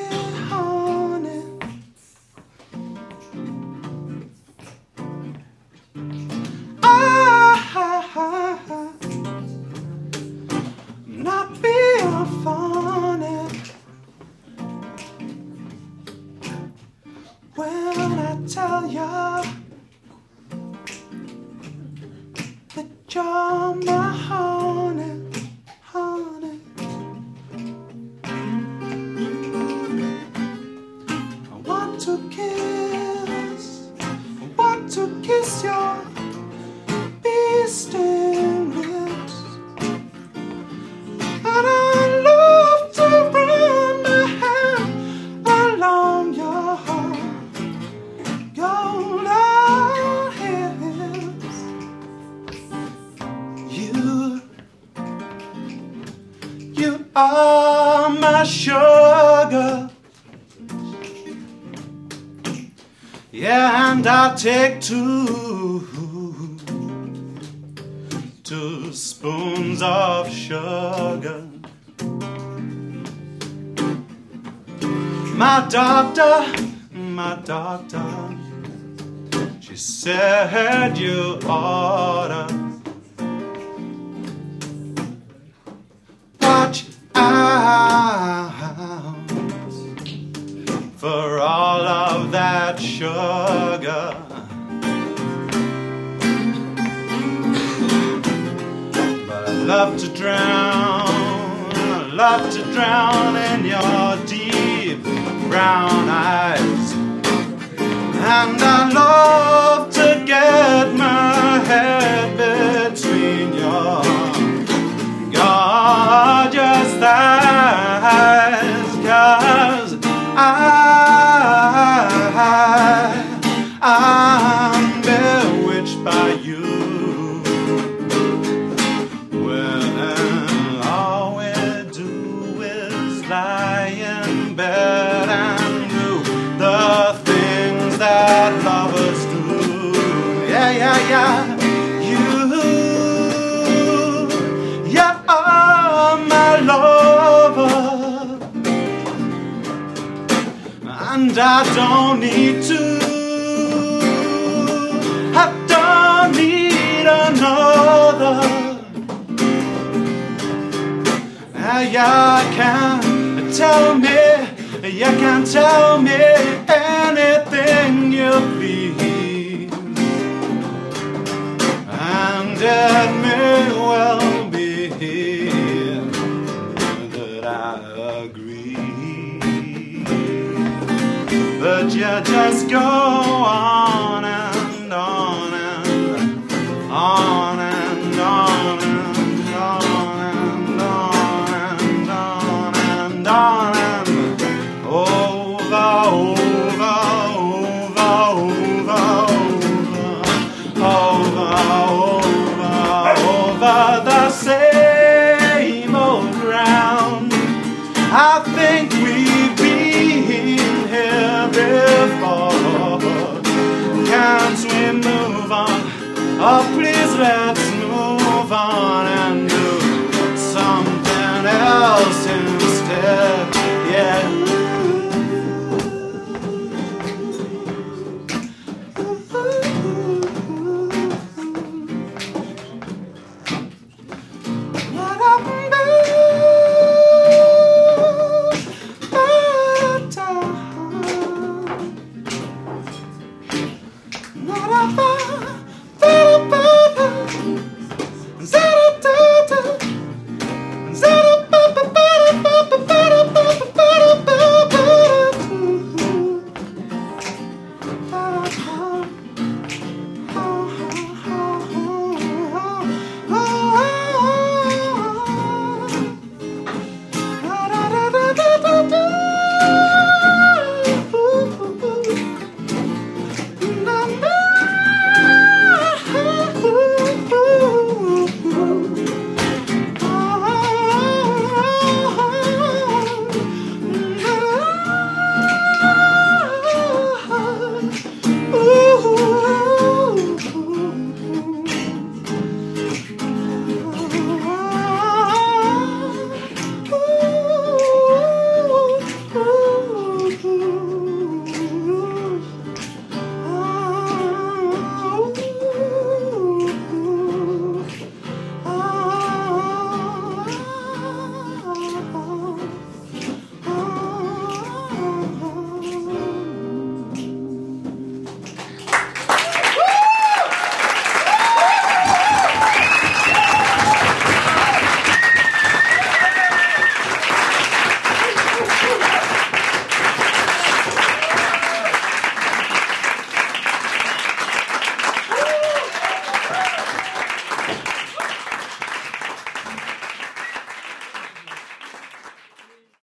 honey. Not being funny when I tell ya that you're my honey, honey. I want to kiss your bee-sting lips, and I love to run my hand along your golden hips. You are my sugar, yeah, and I'll take two spoons of sugar. My doctor, she said you oughta watch out for all of that sugar. But I love to drown in your deep brown eyes, and I love to get my head between your gorgeous thighs, 'cause I'm bewitched by you. When all we do is lie in bed and do the things that lovers do. Yeah, yeah, yeah. You are my lover, and I don't need another. You can tell me anything you please, and it may well be that I agree, but you just go on and